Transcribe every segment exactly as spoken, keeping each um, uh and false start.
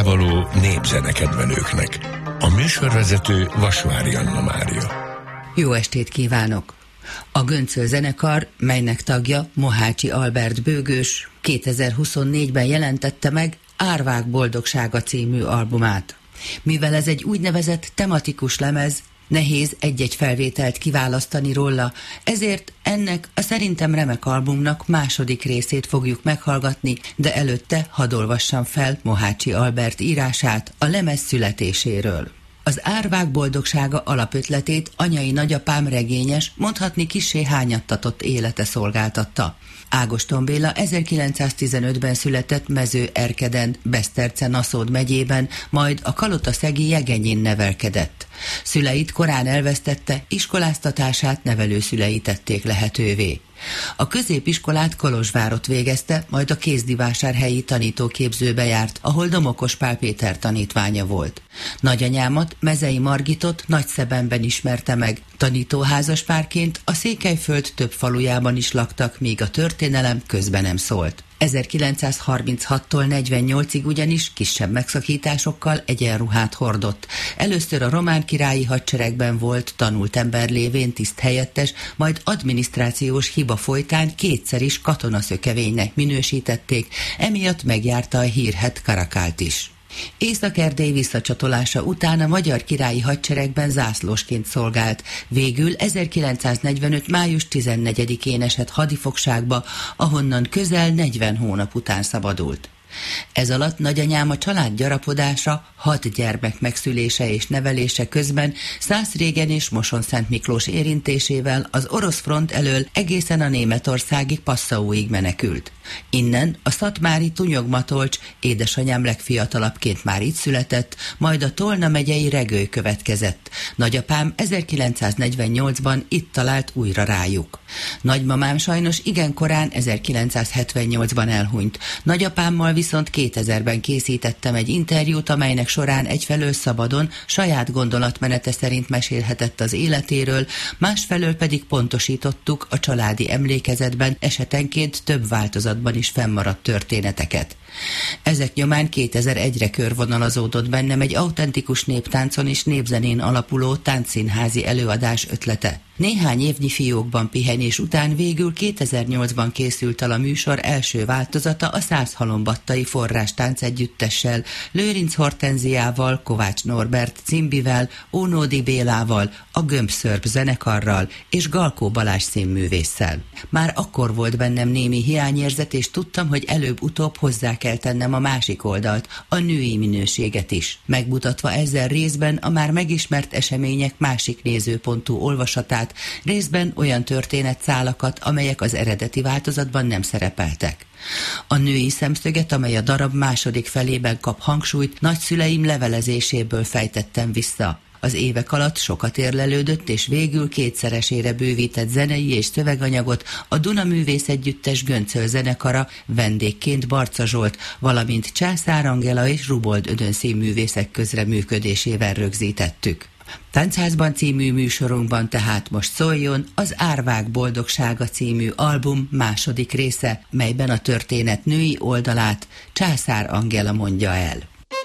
nyilvánvaló népzenekedvelőknek. A műsorvezető Vasvári Anna Mária. Jó estét kívánok! A Göncöl zenekar, melynek tagja Mohácsi Albert bőgős, kétezer-huszonnégyben jelentette meg Árvák boldogsága című albumát. Mivel ez egy úgynevezett tematikus lemez, nehéz egy-egy felvételt kiválasztani róla, ezért ennek a szerintem remek albumnak második részét fogjuk meghallgatni, de előtte hadd olvassam fel Mohácsi Albert írását a lemez születéséről. Az Árvák boldogsága alapötletét anyai nagyapám regényes, mondhatni kissé hányattatott élete szolgáltatta. Ágoston Béla ezerkilencszáztizenötben született Mező-Erkeden, Beszterce-Naszód megyében, majd a Kalotaszegi Jegenyén nevelkedett. Szüleit korán elvesztette, iskoláztatását nevelőszülei tették lehetővé. A középiskolát Kolozsvárott végezte, majd a Kézdivásárhelyi tanítóképzőbe járt, ahol Domokos Pál Péter tanítványa volt. Nagyanyámat, Mezei Margitot Nagyszebenben ismerte meg. Tanítóházaspárként a Székelyföld több falujában is laktak, míg a történelem közben nem szólt. ezerkilencszázharminchattól negyvennyolcig ugyanis kisebb megszakításokkal egyenruhát hordott. Először a román királyi hadseregben volt, tanult ember lévén tiszthelyettes, majd adminisztrációs hiba folytán kétszer is katonaszökevénynek minősítették, emiatt megjárta a hírhedt Karakált is. Észak-Erdély visszacsatolása után a magyar királyi hadseregben zászlósként szolgált, végül ezerkilencszáznegyvenöt május tizennegyedikén esett hadifogságba, ahonnan közel negyven hónap után szabadult. Ez alatt nagyanyám a család gyarapodása, hat gyermek megszülése és nevelése közben Szászrégen és Moson-Szent Miklós érintésével az orosz front elől egészen a németországi Passauig menekült. Innen a szatmári Tunyogmatolcs, édesanyám legfiatalabbként már itt született, majd a Tolna megyei Regőly következett. Nagyapám ezerkilencszáznegyvennyolcban itt talált újra rájuk. Nagymamám sajnos igen korán ezerkilencszázhetvennyolcban elhunyt. Nagyapámmal viszont kétezerben készítettem egy interjút, amelynek során egyfelől szabadon, saját gondolatmenete szerint mesélhetett az életéről, másfelől pedig pontosítottuk a családi emlékezetben esetenként több változatban is fennmaradt történeteket. Ezek nyomán kétezer-egyre körvonalazódott bennem egy autentikus néptáncon és népzenén alapuló táncszínházi előadás ötlete. Néhány évnyi fiókban pihenés után végül kétezer-nyolcban készült el a műsor első változata a Százhalombattai Forrás táncegyüttessel, Lőrinc Hortenziával, Kovács Norbert Cimbivel, Ónódi Bélával, a Gömbszörp zenekarral és Galkó Balázs színművésszel. Már akkor volt bennem némi hiányérzet, és tudtam, hogy előbb-utóbb hozzá kell tennem a másik oldalt, a női minőséget is, megmutatva ezzel részben a már megismert események másik nézőpontú olvasatát, részben olyan történetszálakat, amelyek az eredeti változatban nem szerepeltek. A női szemszöget, amely a darab második felében kap hangsúlyt, nagyszüleim levelezéséből fejtettem vissza. Az évek alatt sokat érlelődött, és végül kétszeresére bővített zenei és szöveganyagot a Duna Művész Együttes Göncöl zenekara, vendégként Barca Zsolt, valamint Császár Angela és Rubold Ödön színművészek közreműködésével rögzítettük. Táncházban című műsorunkban tehát most szóljon az Árvák boldogsága című album második része, melyben a történet női oldalát Császár Angela mondja el.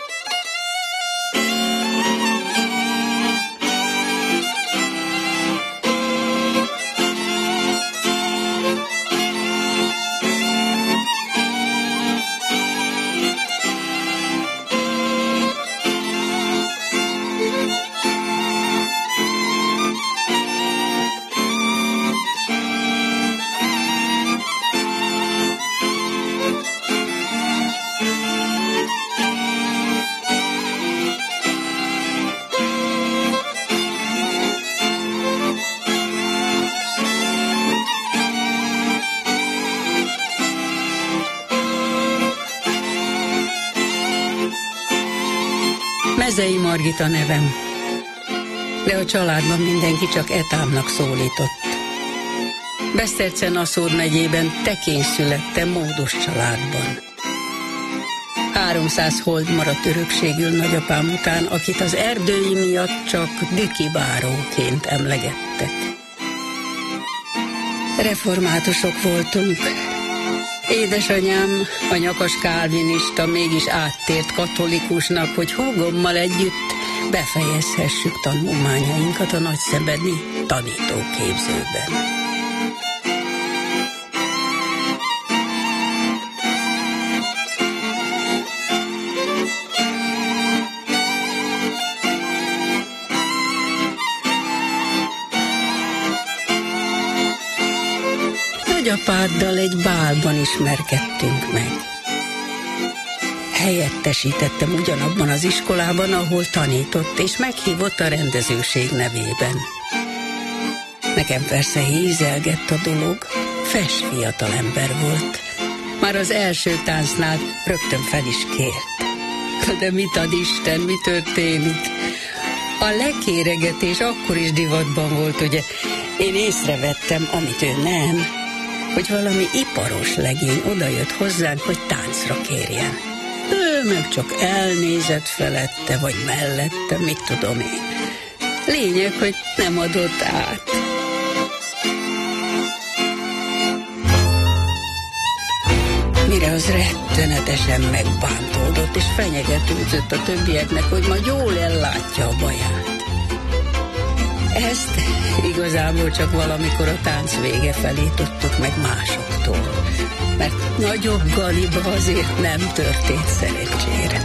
Mezei Margit a nevem, de a családban mindenki csak Etámnak szólított. Beszterce-Naszód megyében Tekén születtem módos családban. Háromszáz hold maradt örökségül nagyapám után, akit az erdői miatt csak Düki báróként emlegettek. Reformátusok voltunk, Édesanyám, a nyakas kálvinista mégis áttért katolikusnak, hogy húgommal együtt befejezhessük tanulmányainkat a nagyszebedi tanítóképzőben. Nagyapáddal egy bálban ismerkedtünk meg. Helyettesítettem ugyanabban az iskolában, ahol tanított, és meghívott a rendezőség nevében. Nekem persze hízelgett a dolog, fes fiatalember volt. Már az első táncnál rögtön fel is kért. De mit ad Isten, mi történik? A lekéregetés akkor is divatban volt, ugye? Én észrevettem, amit ő nem, hogy valami iparos legény odajött hozzánk, hogy táncra kérjen. Ő meg csak elnézett felette, vagy mellette, mit tudom én. Lényeg, hogy nem adott át. Mire az rettenetesen megbántódott, és fenyegetőzött a többieknek, hogy majd jól ellátja a baját. Ezt igazából csak valamikor a tánc vége felé tudtuk meg másoktól, mert nagyobb galiba azért nem történt szerencsére.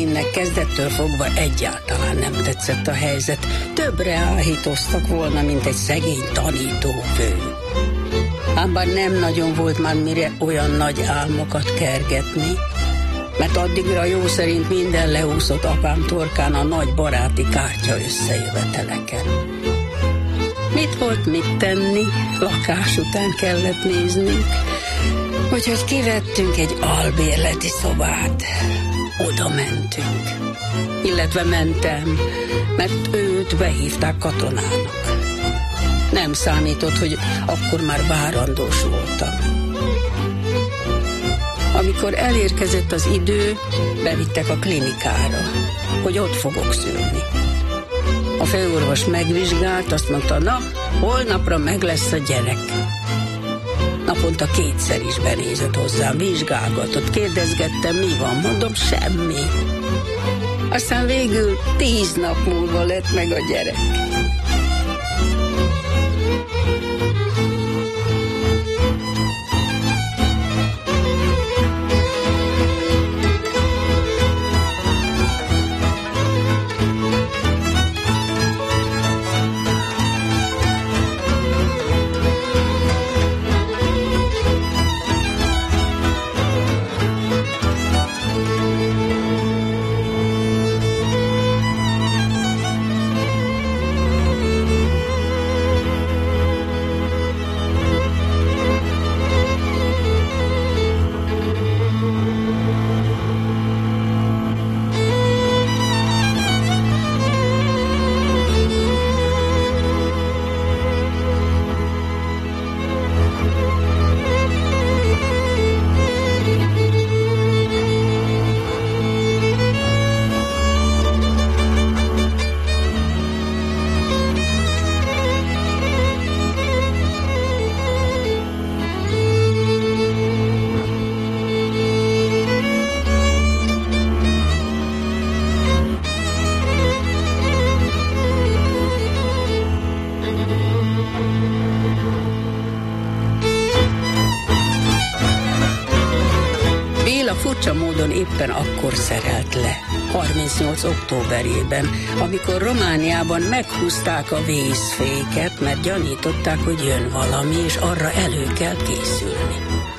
Ervinnek kezdettől fogva egyáltalán nem tetszett a helyzet. Többre áhítoztak volna, mint egy szegény tanítófő. Ám bár nem nagyon volt már mire olyan nagy álmokat kergetni, mert addigra jó szerint minden leúszott apám torkán a nagy baráti kártya összejöveteleken. Mit volt mit tenni, lakás után kellett néznünk, úgyhogy kivettünk egy albérleti szobát. Oda mentünk. Illetve mentem, mert őt behívták katonának. Nem számított, hogy akkor már várandós voltam. Amikor elérkezett az idő, bevittek a klinikára, hogy ott fogok szülni. A főorvos megvizsgált, azt mondta, na, holnapra meg lesz a gyerek. Naponta kétszer is benézett hozzám, vizsgálgatott, kérdezgettem, mi van, mondom, semmi. Aztán végül tíz nap múlva lett meg a gyerek. Furcsa módon éppen akkor szerelt le, harmincnyolc októberében, amikor Romániában meghúzták a vészféket, mert gyanították, hogy jön valami, és arra elő kell készülni.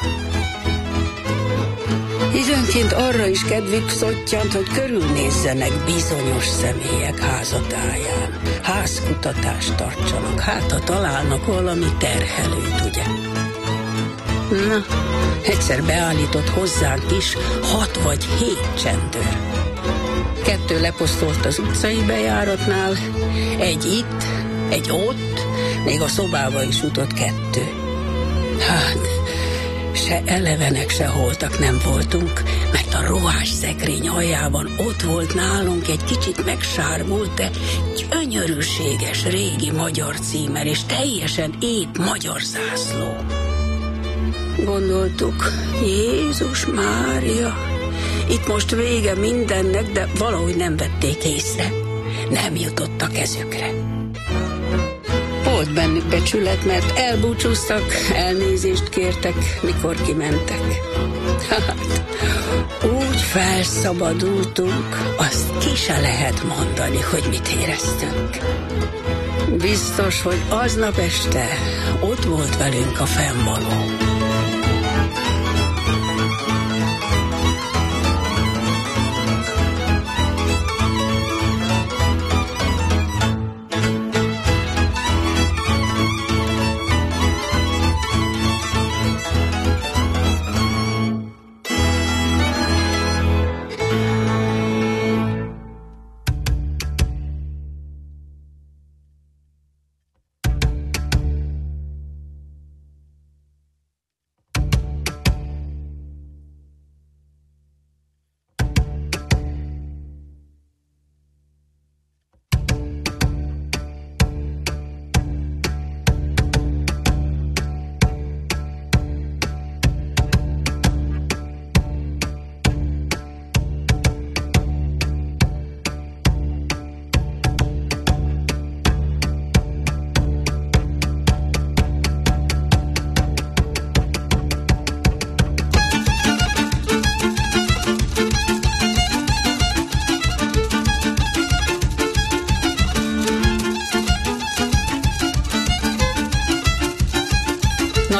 Időnként arra is kedvük szottyant, hogy körülnézzenek bizonyos személyek házatáján, házkutatást tartsanak, hát ha találnak valami terhelőt, ugye? Na, egyszer beállított hozzánk is hat vagy hét csendőr. Kettő leposztolt az utcai bejáratnál, egy itt, egy ott, még a szobába is jutott kettő. Hát, se elevenek, se holtak nem voltunk, mert a rohás szekrény aljában ott volt nálunk egy kicsit megsármult, de gyönyörűséges régi magyar címer, és teljesen épp magyar zászló. Gondoltuk, Jézus Mária, itt most vége mindennek, de valahogy nem vették észre. Nem jutott a kezükre. Volt bennük becsület, mert elbúcsúztak, elnézést kértek, mikor kimentek. Hát, úgy felszabadultunk, azt ki se lehet mondani, hogy mit éreztünk. Biztos, hogy aznap este ott volt velünk a fennvaló.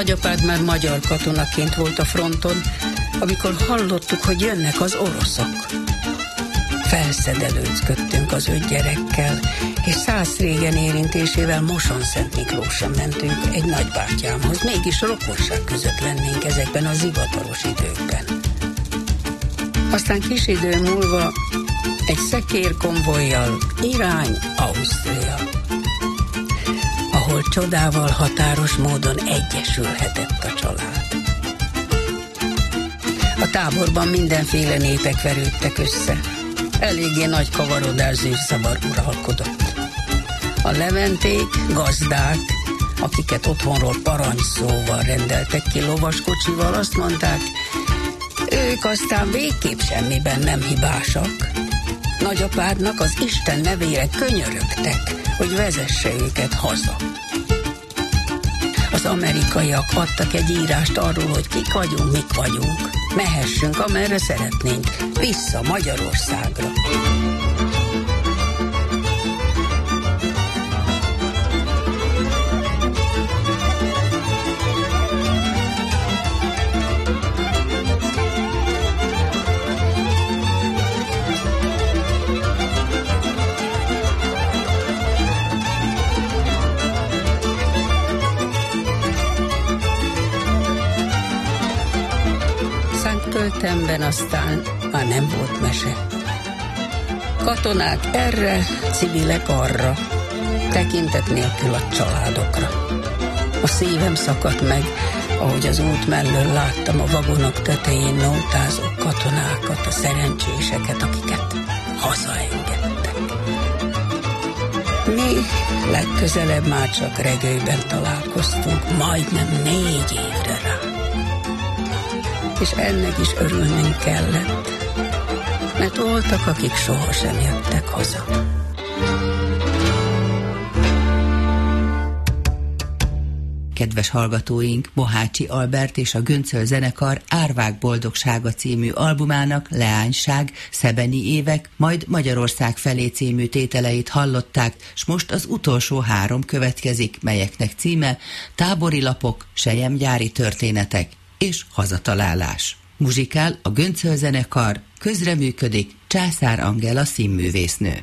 Nagyapád már magyar katonaként volt a fronton, amikor hallottuk, hogy jönnek az oroszok. Felszedelőzködtünk az öt gyerekkel, és száz régen érintésével Mosonszent Miklósra mentünk egy nagybátyámhoz. Mégis rokonság között lennénk ezekben a zivataros időkben. Aztán kis idő múlva egy szekérkonvojjal irány Ausztria, ahol csodával határos módon egyesülhetett a család. A táborban mindenféle népek verődtek össze. Eléggé nagy kavarodás, zűrzavar uralkodott. A leventék, gazdák, akiket otthonról parancsszóval rendeltek ki lovaskocsival, azt mondták, ők aztán végképp semmiben nem hibásak. Nagyapádnak az Isten nevére könyörögtek, hogy vezesse őket haza. Az amerikaiak adtak egy írást arról, hogy kik vagyunk, mik vagyunk. Mehessünk, amerre szeretnénk, vissza Magyarországra. Töltemben aztán már nem volt mese. Katonák erre, civilek arra, tekintet nélkül a családokra. A szívem szakadt meg, ahogy az út mellől láttam a vagonok tetején nótázó katonákat, a szerencséseket, akiket hazaengedtek. Mi legközelebb már csak regőben találkoztunk, majdnem négy évre rá. És ennek is örülnünk kellett, mert voltak, akik sohasem jöttek haza. Kedves hallgatóink, Mohácsi Albert és a Göncöl zenekar Árvák boldogsága című albumának Leányság, Szebeni évek, majd Magyarország felé című tételeit hallották, s most az utolsó három következik, melyeknek címe Tábori lapok, selyemgyári történetek és hazatalálás. Muzsikál a Göncöl zenekar, közreműködik Császár Angela színművésznő.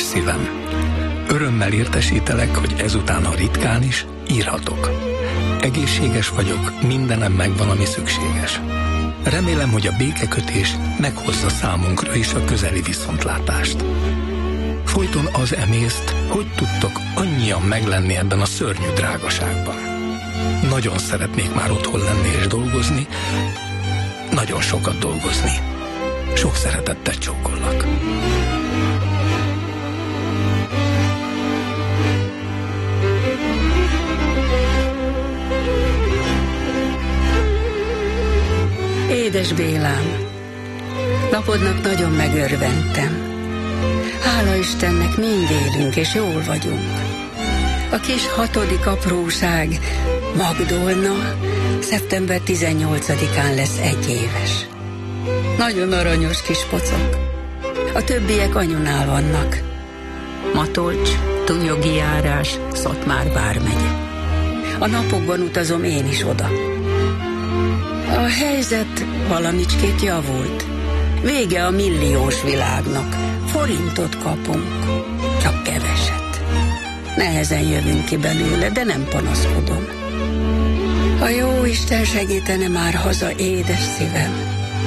Édes szívem, örömmel értesítelek, hogy ezután, ha ritkán is, írhatok. Egészséges vagyok, mindenem megvan, ami szükséges. Remélem, hogy a békekötés meghozza számunkra is a közeli viszontlátást. Folyton az emészt, hogy tudtok annyian meglenni ebben a szörnyű drágaságban. Nagyon szeretnék már otthon lenni és dolgozni, nagyon sokat dolgozni. Sok szeretettel csókollak. Édes Bélám, napodnak nagyon megörventem. Hála Istennek, mind élünk és jól vagyunk. A kis hatodik apróság, Magdolna, szeptember tizennyolcadikán lesz egy éves. Nagyon aranyos kis pocok. A többiek anyunál vannak. Matolcs, Tunyogi járás, Szatmár vármegye. A napokban utazom én is oda. A helyzet valamicskét javult. Vége a milliós világnak. Forintot kapunk, csak keveset. Nehezen jövünk ki belőle, de nem panaszkodom. A jó Isten segítene már haza, édes szívem.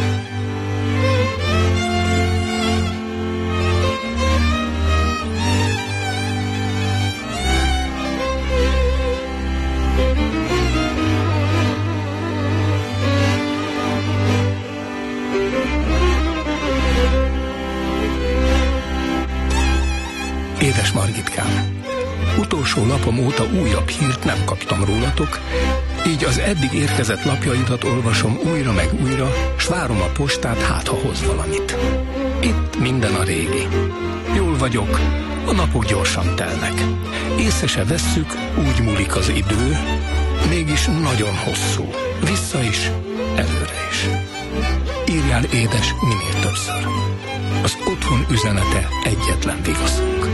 Édes Margitkám, utolsó lapom óta újabb hírt nem kaptam rólatok, így az eddig érkezett lapjaidat olvasom újra meg újra, s várom a postát, hát ha hoz valamit. Itt minden a régi. Jól vagyok, a napok gyorsan telnek. Észre se vesszük, úgy múlik az idő, mégis nagyon hosszú, vissza is, előre is. Írjál, édes, minél többször. Az otthon üzenete egyetlen vigaszunk.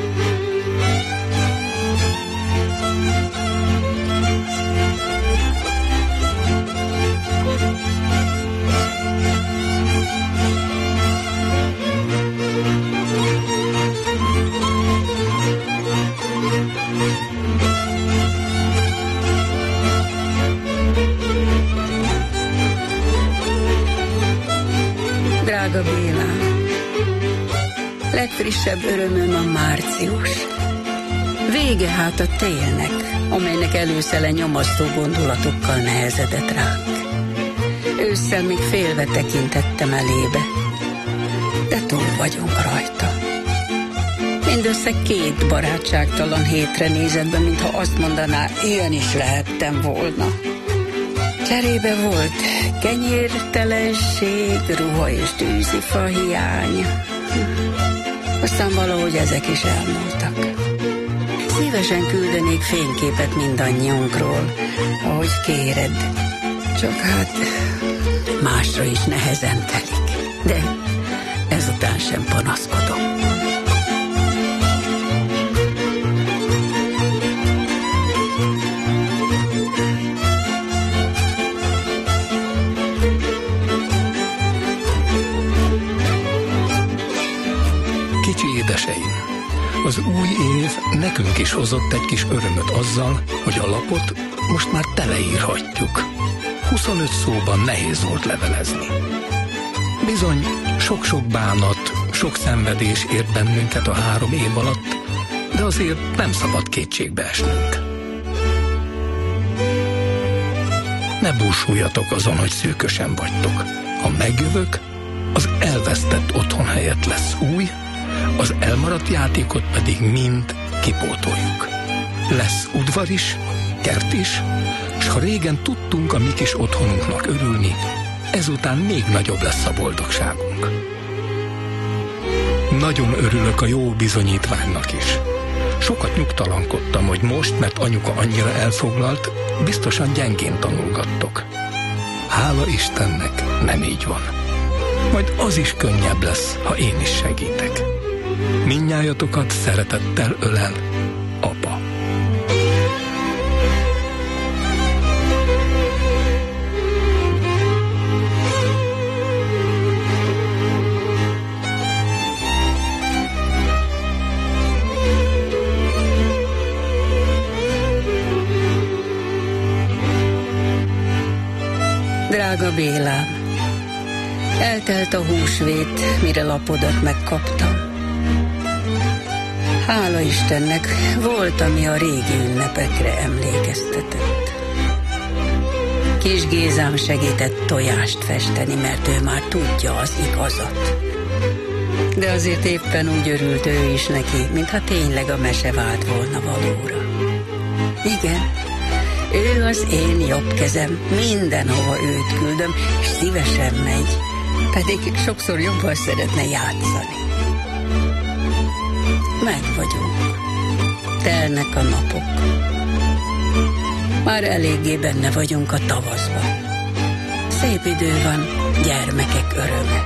Drága Bélám, legfrissebb örömöm a március. Vége hát a télnek, amelynek előszele nyomasztó gondolatokkal nehezedett ránk. Ősszel még félve tekintettem elébe, de túl vagyunk rajta. Mindössze két barátságtalan hétre nézett be, mintha azt mondaná, ilyen is lehettem volna. Cserébe volt kenyértelenség, ruha és tűzifa hiány. Aztán valahogy ezek is elmúltak. Szívesen küldenék fényképet mindannyiunkról, ahogy kéred. Csak hát másra is nehezen telik. De ezután sem panaszkodom. Édeseim, az új év nekünk is hozott egy kis örömöt azzal, hogy a lapot most már teleírhatjuk. huszonöt szóban nehéz volt levelezni. Bizony, sok-sok bánat, sok szenvedés ért bennünket a három év alatt, de azért nem szabad kétségbe esnünk. Ne búsuljatok azon, hogy szűkösen vagytok. Ha megjövök, az elvesztett otthon helyett lesz új, az elmaradt játékot pedig mind kipótoljuk. Lesz udvar is, kert is, s ha régen tudtunk a mi kis otthonunknak örülni, ezután még nagyobb lesz a boldogságunk. Nagyon örülök a jó bizonyítványnak is. Sokat nyugtalankodtam, hogy most, mert anyuka annyira elfoglalt, biztosan gyengén tanulgattok. Hála Istennek, nem így van. Majd az is könnyebb lesz, ha én is segítek. Mindnyájatokat szeretettel ölel apa. Drága Bélám, eltelt a húsvét, mire lapodat megkaptam. Hála Istennek, volt, ami a régi ünnepekre emlékeztetett. Kis Gézám segített tojást festeni, mert ő már tudja az igazat. De azért éppen úgy örült ő is neki, mintha tényleg a mese vált volna valóra. Igen, ő az én jobb kezem, mindenhova őt küldöm, és szívesen megy, pedig sokszor jobban szeretne játszani. Meg vagyunk. Telnek a napok. Már eléggé benne vagyunk a tavaszban. Szép idő van, gyermekek öröme.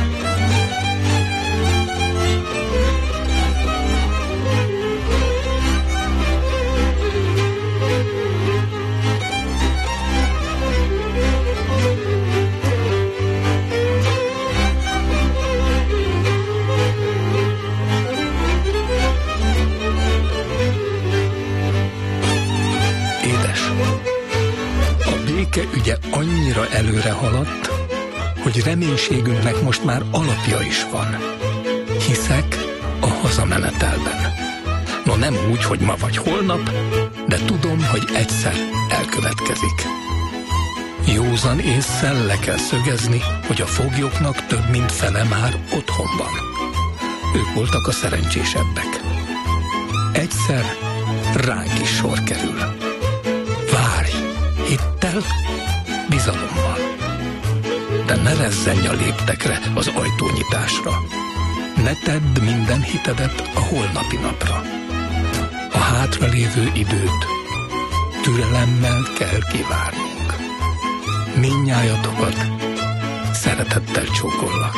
Ügye annyira előre haladt, hogy reménységünknek most már alapja is van. Hiszek a hazamenetelben. No, nem úgy, hogy ma vagy holnap, de tudom, hogy egyszer elkövetkezik. Józan ésszel le kell szögezni, hogy a foglyoknak több mint fele már otthon van. Ők voltak a szerencsésebbek. Egyszer ránk is sor kerül. Várj, hittel, bizalommal. De ne rezzenj a léptekre, az ajtónyitásra. Ne tedd minden hitedet a holnapi napra. A hátralévő időt türelemmel kell kivárnunk. Mindnyájatokat szeretettel csókollak.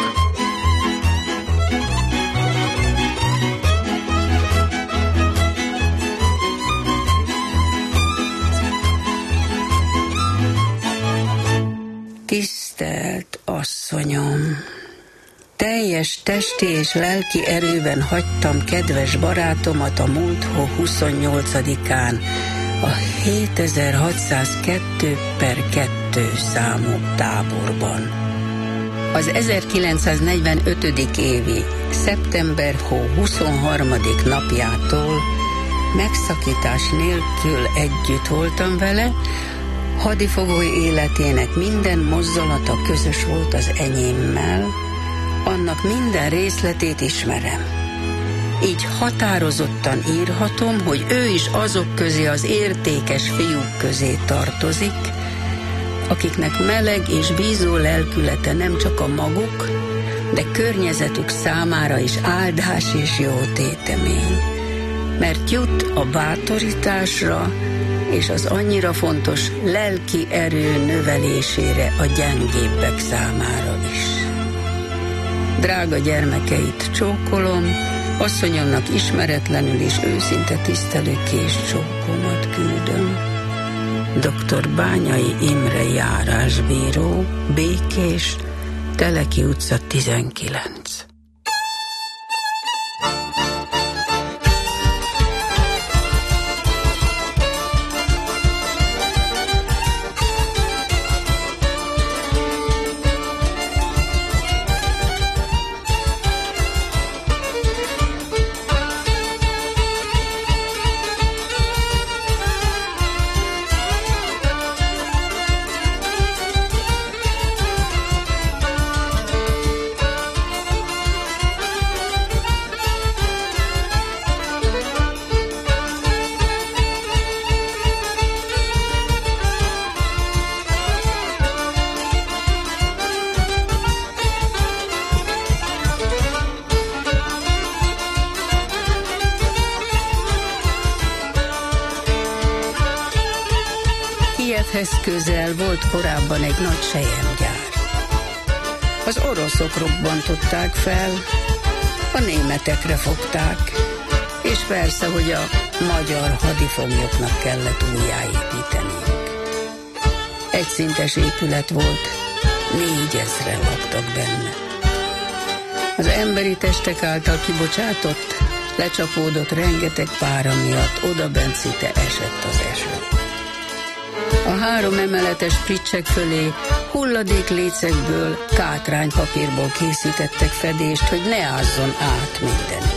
Tisztelt asszonyom! Teljes testi és lelki erőben hagytam kedves barátomat a múlt hó huszonnyolcadikán a hétezer-hatszázkettő per kettő számú táborban. Az ezerkilencszáznegyvenötödik évi szeptember hó huszonharmadik napjától megszakítás nélkül együtt voltam vele, hadifogói életének minden mozzanata közös volt az enyémmel, annak minden részletét ismerem. Így határozottan írhatom, hogy ő is azok közé, az értékes fiúk közé tartozik, akiknek meleg és bízó lelkülete nem csak a maguk, de környezetük számára is áldás és jótétemény, mert jut a bátorításra és az annyira fontos lelki erő növelésére a gyengébbek számára is. Drága gyermekeit csókolom, asszonyomnak ismeretlenül és őszinte tisztelő késcsókomat küldöm. doktor Bányai Imre járásbíró, Békés, Teleki utca tizenkilenc. Kijevhez közel volt korábban egy nagy selyemgyár. Az oroszok robbantották fel, a németekre fogták, és persze, hogy a magyar hadifoglyoknak kellett újjáépíteniük. Egyszintes épület volt, négyezren laktak benne. Az emberi testek által kibocsátott, lecsapódott rengeteg pára miatt odabent szinte esett az eső. A három emeletes pricsek fölé Hulladéklécekből, kátránypapírból készítettek fedést, hogy ne ázzon át mindenük.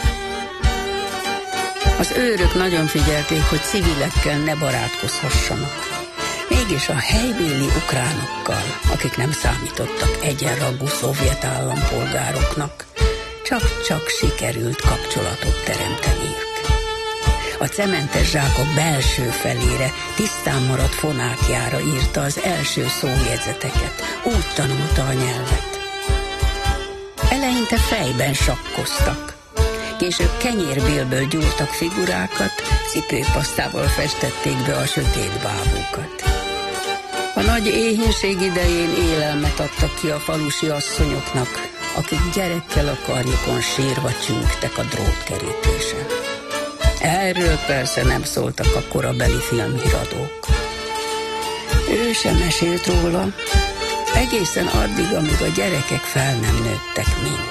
Az őrök nagyon figyelték, hogy civilekkel ne barátkozhassanak. Mégis a helybéli ukránokkal, akik nem számítottak egyenrangú szovjet állampolgároknak, csak-csak sikerült kapcsolatot teremteniük. A cementes zsákok belső felére, tisztán maradt fonákjára írta az első szójegyzeteket, úgy tanulta a nyelvet. Eleinte fejben sakkoztak, később kenyérbélből gyúrtak figurákat, cipőpasztával festették be a sötét bábúkat. A nagy éhínség idején élelmet adtak ki a falusi asszonyoknak, akik gyerekkel a karjukon sírva csüngtek a drótkerítésen. Erről persze nem szóltak a korabeli filmhíradók. Ő sem mesélt róla, egészen addig, amíg a gyerekek fel nem nőttek mind.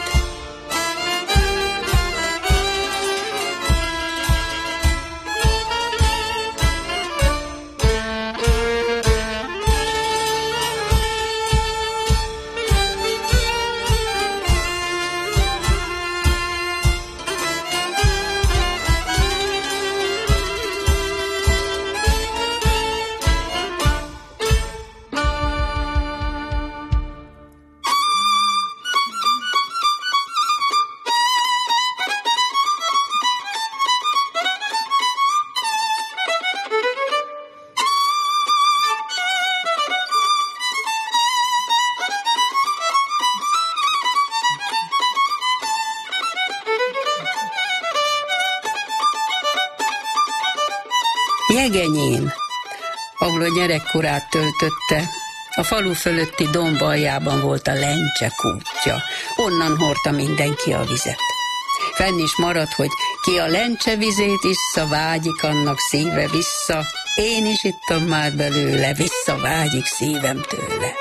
Jegenyén, ahol a gyerekkorát töltötte, a falu fölötti domb aljában volt a lencse kútja, onnan hordta mindenki a vizet. Fenn is maradt, hogy ki a lencse vizét issza, vágyik annak szíve vissza, én is ittam már belőle, visszavágyik szívem tőle.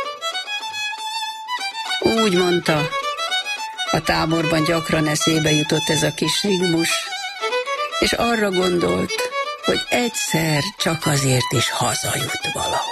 Úgy mondta, a táborban gyakran eszébe jutott ez a kis rigmus, és arra gondolt, hogy egyszer csak azért is hazajut valahogy.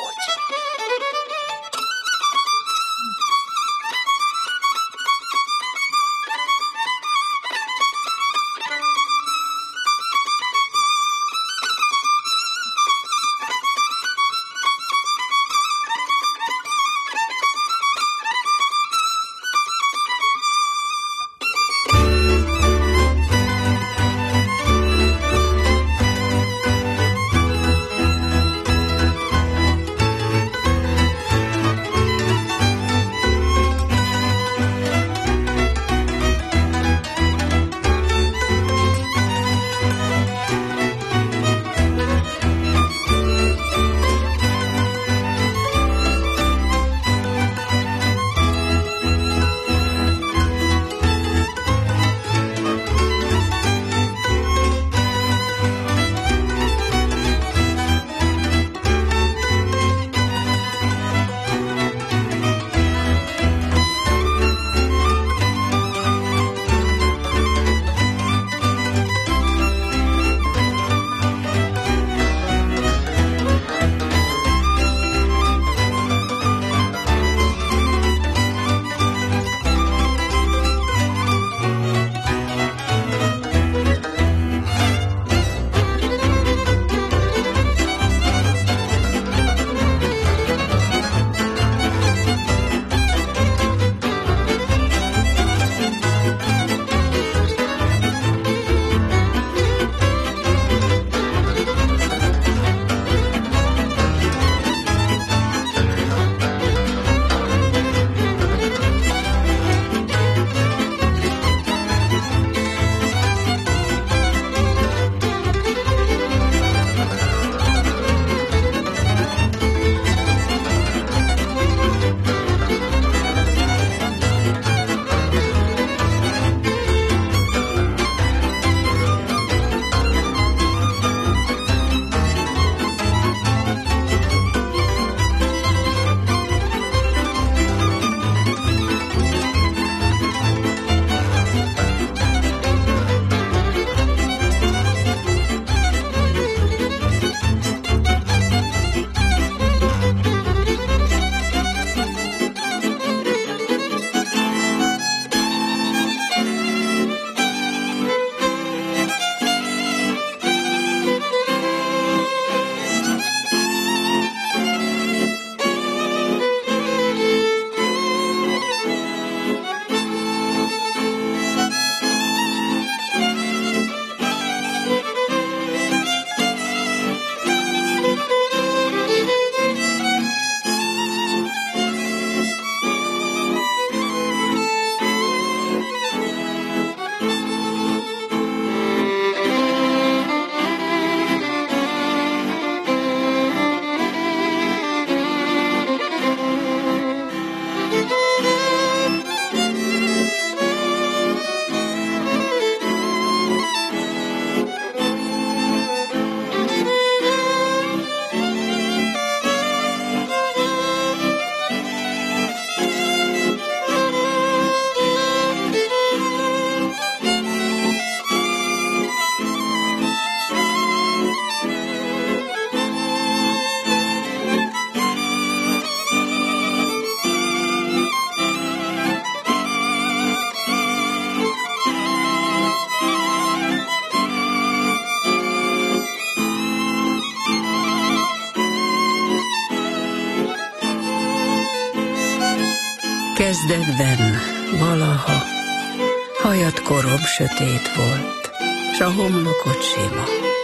Kezdetben valaha hajad korom sötét volt, s a homlokod sima.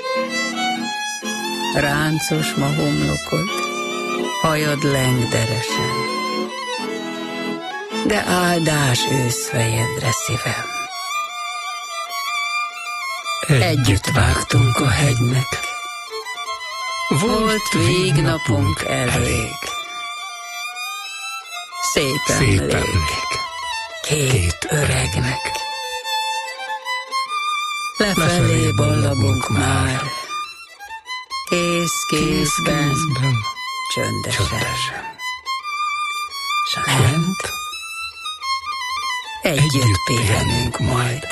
Ráncos ma homlokod, hajad lengderesen, de áldás őszfejedre szívem. Együtt vágtunk a hegynek, volt végnapunk elég. Szép emlék két öregnek, lefelé ballagunk már, kész kézben, csöndesen. S lent együtt pihenünk majd,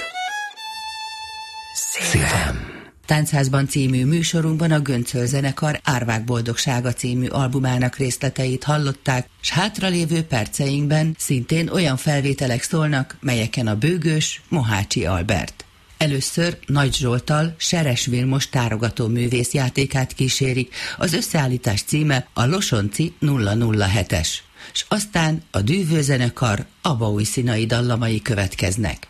szívem. Táncházban című műsorunkban a Göncöl zenekar Árvák boldogsága című albumának részleteit hallották, s hátralévő perceinkben szintén olyan felvételek szólnak, melyeken a bőgős Mohácsi Albert. Először Nagy Zsolttal Seres Vilmos tárogató művész játékát kísérik, az összeállítás címe a Losonci nulla nulla hetes, s aztán a Dűvő zenekar abaújszínai dallamai következnek.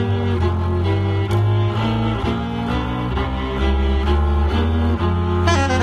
Thank you.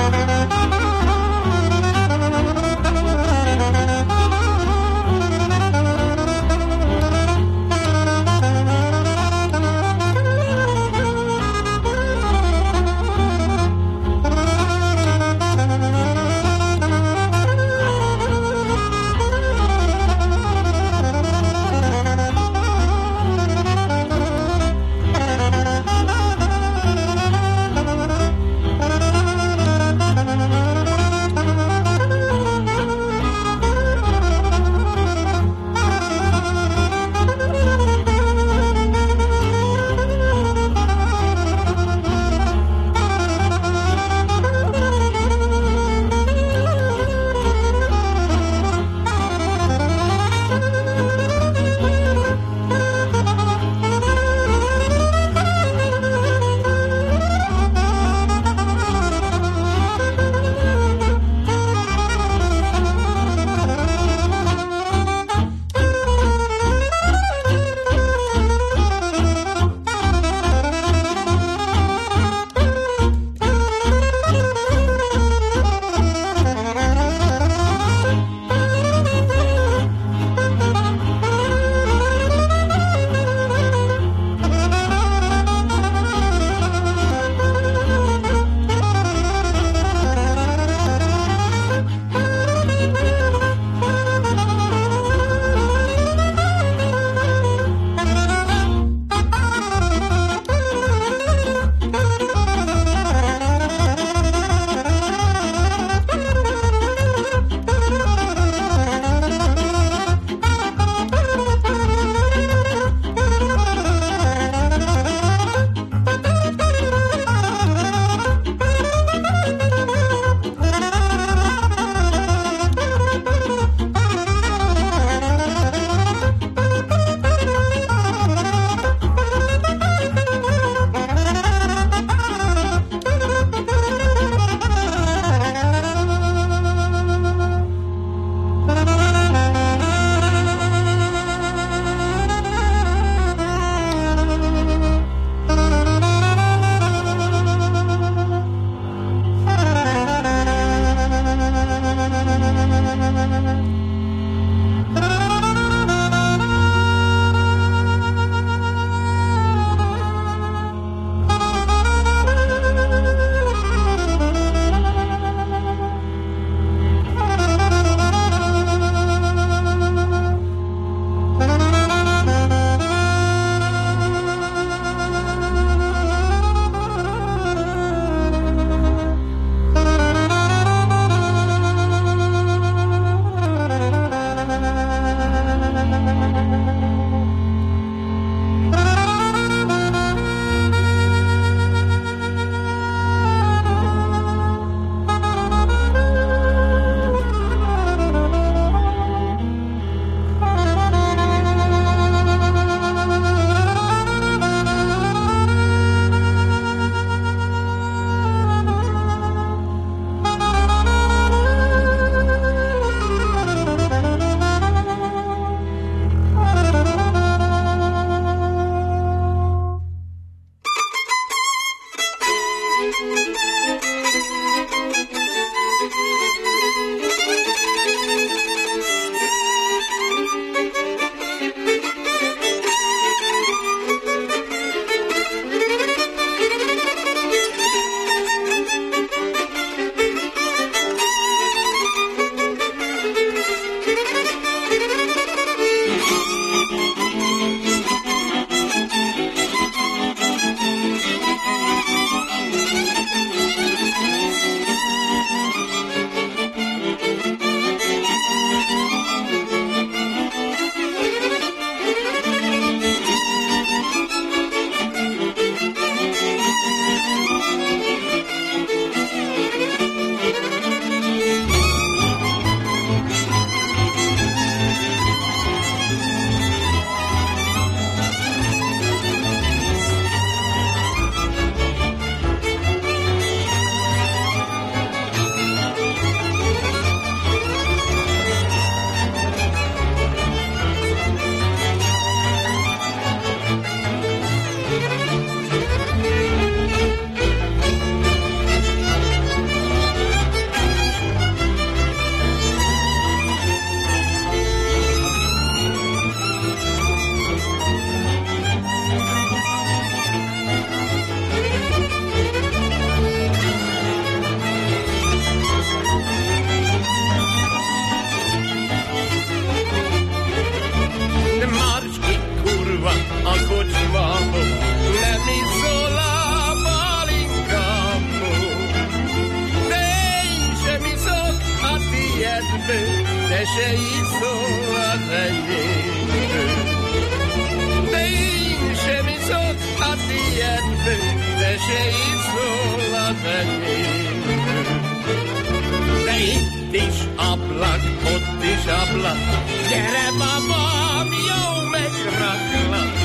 mesei szól az enyémből. De én sem iszok a tiédből, mesei szól az enyémből. De itt is ablak, ott is ablak, gyere babám, jó megraklak.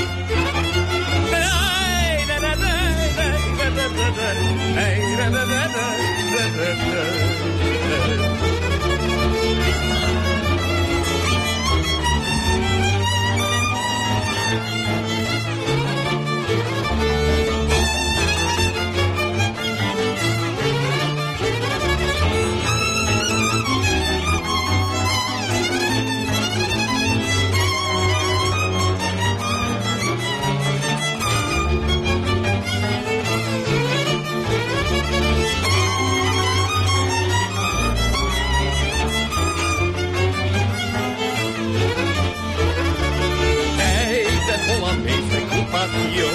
Jó.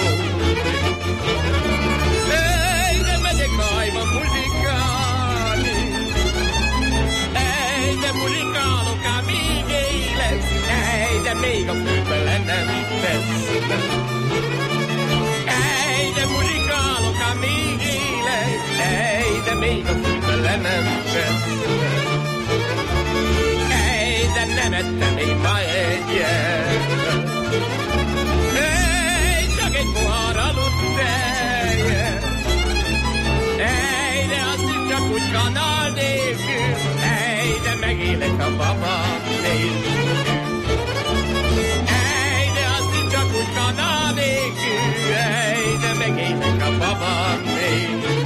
Ej, de megyek hajba muzsikálni. Ej, de muzsikálok, amíg élek. Ej, de még a főbe le nem vesznek. Ej, de muzsikálok, amíg élek. Ej, de még a főbe le nem vesznek. Ej, de nem ettem én ma egyet. Egy pohár aludt teje. Ej, de azt is csak úgy kanál nélkül. Ej, de megélek a babám nélkül. Ej, de azt is csak úgy kanál nélkül. Ej, de megélek a babám nélkül.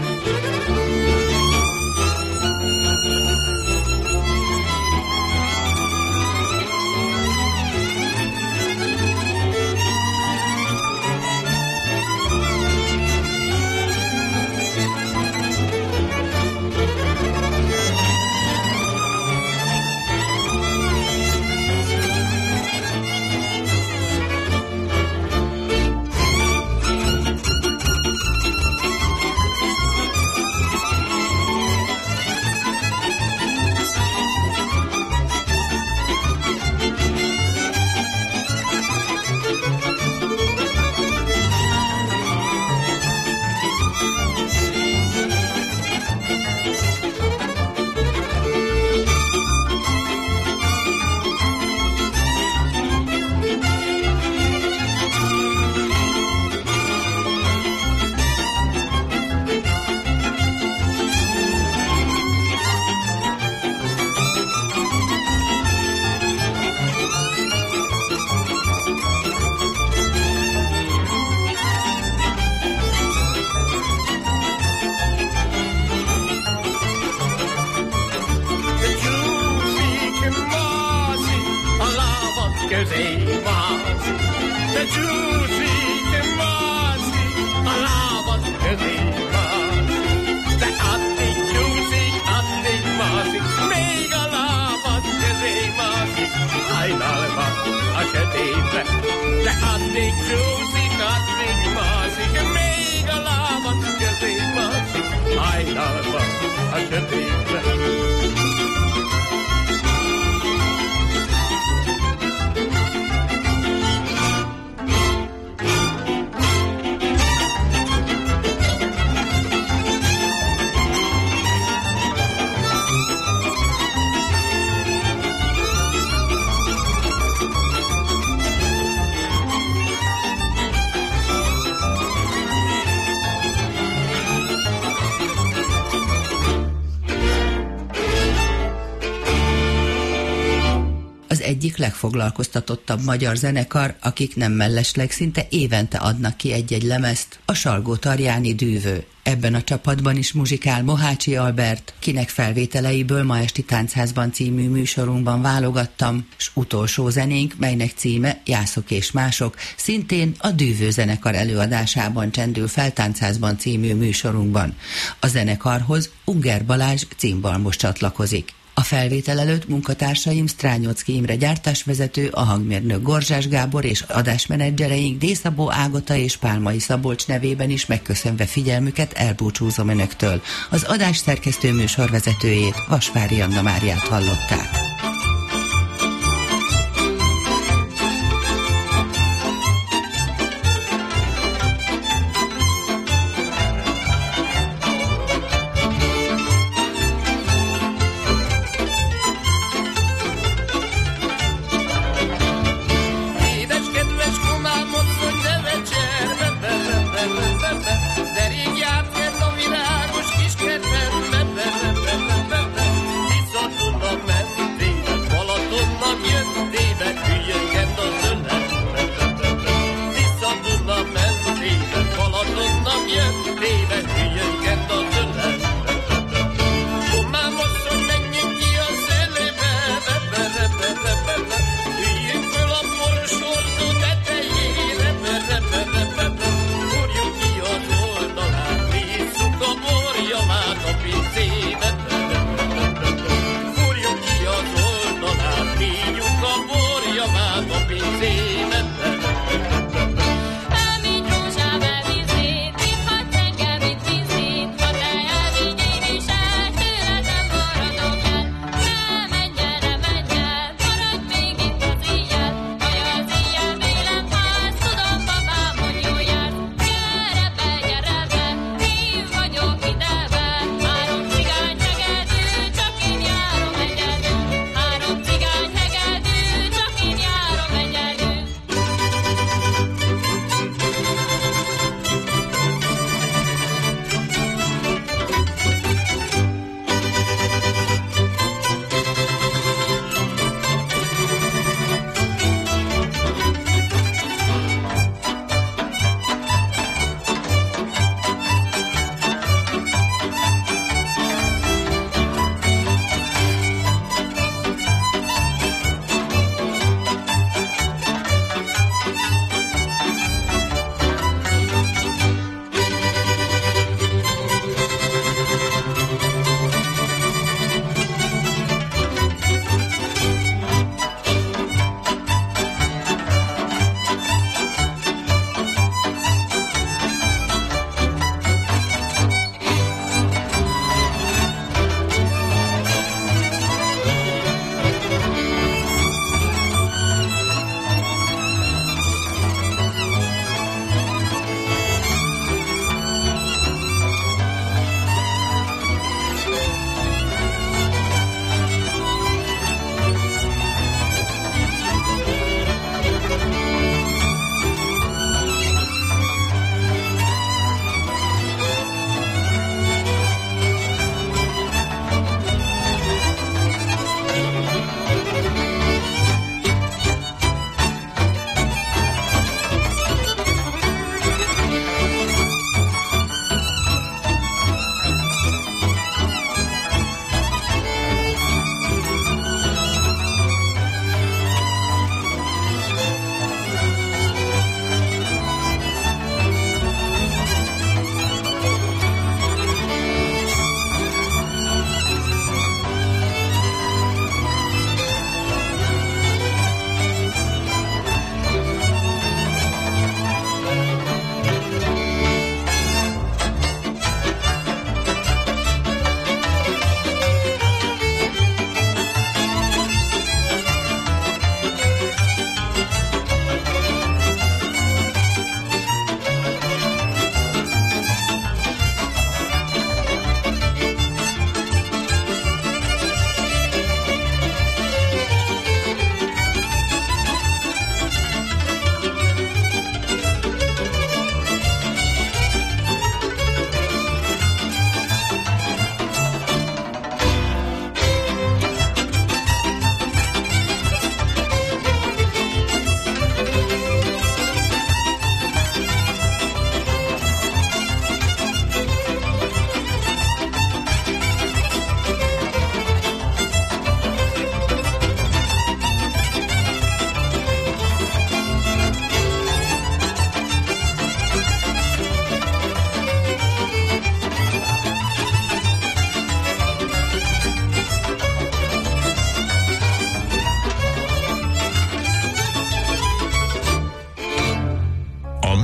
egyik legfoglalkoztatottabb magyar zenekar, akik nem mellesleg szinte évente adnak ki egy-egy lemezt, a Salgótarjáni Dűvő. Ebben a csapatban is muzsikál Mohácsi Albert, kinek felvételeiből ma esti Táncházban című műsorunkban válogattam, s utolsó zenénk, melynek címe Jászok és mások, szintén a Dűvő zenekar előadásában csendül fel Táncházban című műsorunkban. A zenekarhoz Unger Balázs cimbalmos csatlakozik. A felvétel előtt munkatársaim Strányocki Imre gyártásvezető, a hangmérnök Gorzsás Gábor és adásmenedzsereink Dészabó Ágota és Pálmai Szabolcs nevében is megköszönve figyelmüket elbúcsúzom önöktől. Az adás szerkesztő műsorvezetőjét, Vasvári Anna Máriát hallották.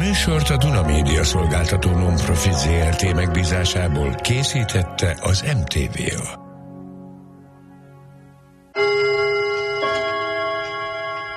műsort a Duna Média Szolgáltató Non-Profit Zé Er Té megbízásából készítette az em té vé á.